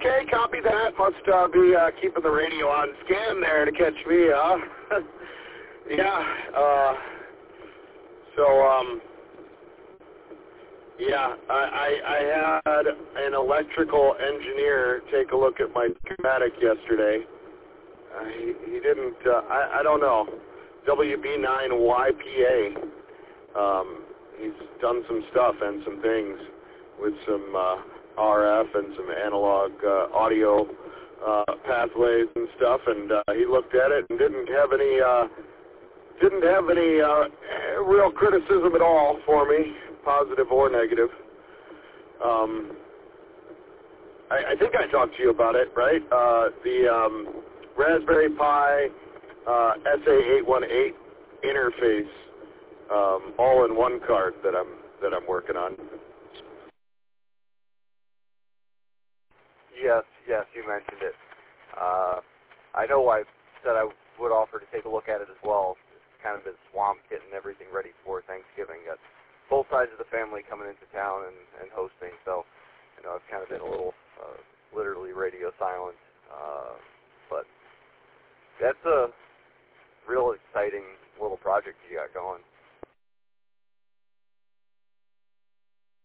Okay, copy that. Must be keeping the radio on scan there to catch me, huh? Yeah, I had an electrical engineer take a look at my schematic yesterday. He didn't, I don't know, WB9YPA. He's done some stuff and some things with some RF and some analog audio pathways and stuff, and he looked at it and didn't have any real criticism at all for me, positive or negative. I think I talked to you about it, right? The Raspberry Pi SA818 interface all-in-one card that I'm working on. Yes, you mentioned it. I know I said I would offer to take a look at it as well. It's kind of been swamped getting everything ready for Thanksgiving. Got both sides of the family coming into town and hosting, so I've kind of been a little literally radio silent. But that's a real exciting little project you got going.